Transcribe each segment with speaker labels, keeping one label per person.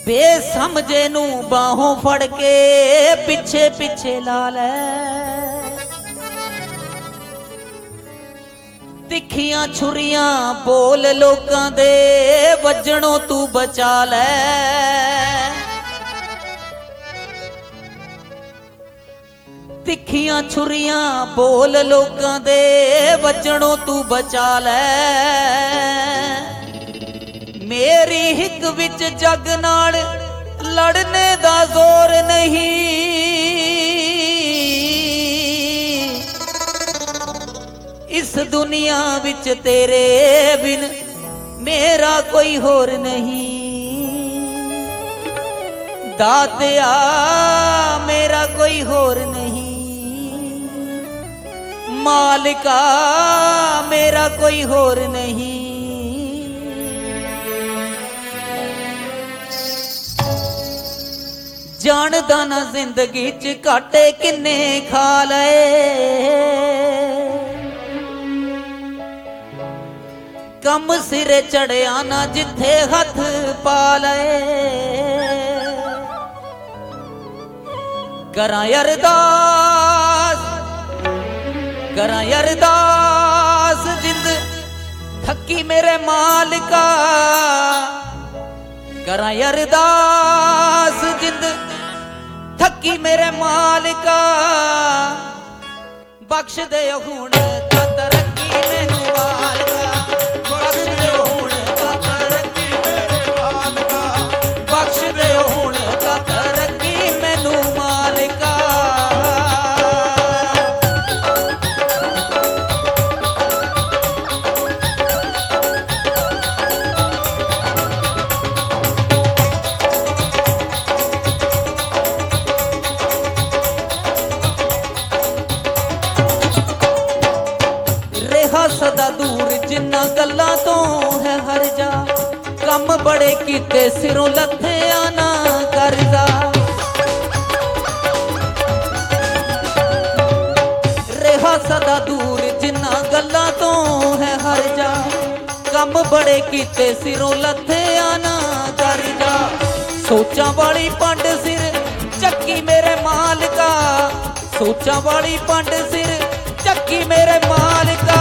Speaker 1: बेसमझे नू बाहों फड़ के पिछे पिछे ला लै, तिखियां छुरियां बोल लोकां दे वजणों तू बचा लै। तिखियां छुरियां बोल लोकां दे वजणों तू बचा लै। मेरी हिक विच जग नाल लड़ने दा जोर नहीं, इस दुनिया विच तेरे बिन मेरा कोई होर नहीं। दातिया मेरा कोई होर नहीं, मालिका मेरा कोई होर नहीं। जानदा ना जिंदगी च घाटे किन्ने खा लए, कम सिरे चढ़िया ना जिथे हथ पा लए। करां अरदास करां अरदास जिंद थकी मेरे मालिका, करां अरदास जिंद थकी मेरे मालिका। बख्श दे हुण ता तरक्की मैनू मालिका, बख्श दे हुण ता तरक्की मेरे मालिका, बख्श दे हुण ता तरक्की मैनू मालिका। सदा दूर जिन्ना गल्लां तो है हर जा, कम बड़े कीते सिरों लथया ना करजा। रेहा सदा दूर जिन्ना गल्लां तो है हर जा, कम बड़े कीते सिरों लथया ना करजा। सोचा वाली पंड सिर चक्की मेरे मालिका, सोचा वाली पंड सिर चक्की मेरे मालिका।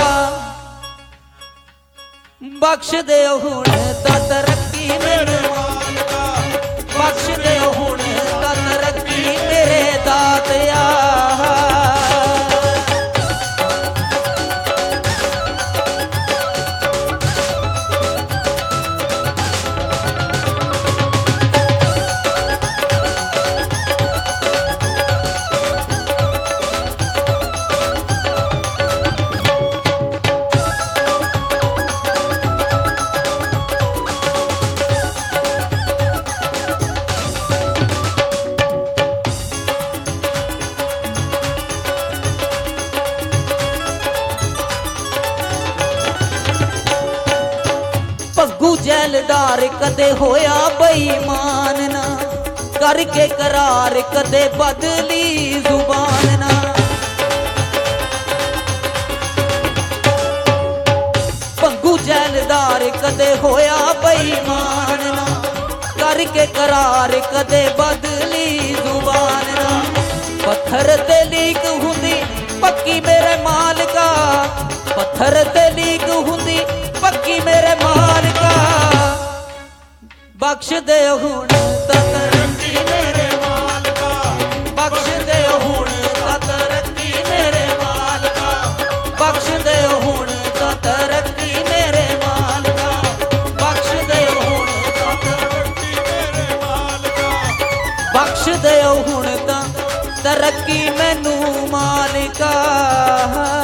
Speaker 1: बख्श दे हुण ता तरक्की मेरे मालिका, बख्श दे हुण ता तरक्की मेरे दातिया। जैलदार कदे होया बेईमान ना, करके करार कदे बदली जुबान ना। भंगू जैलदार कदे होया बेईमान ना, करके करार कदे बदली जुबान ना। पत्थर ते लीक हुंदी पक्की मेरे मालिका, पत्थर ते लीक हुंदी पक्की मेरे मालिका। बख्श दे हुण ता तरक्की मेरे मालिका, बख्श दे हुण ता तरक्की मेरे मालिका, बख्श दे हुण ता तरक्की मेरे मालिका, बख्श दे हुण ता तरक्की मेरे मालिका, बख्श दे हुण ता तरक्की मैनू मालिका।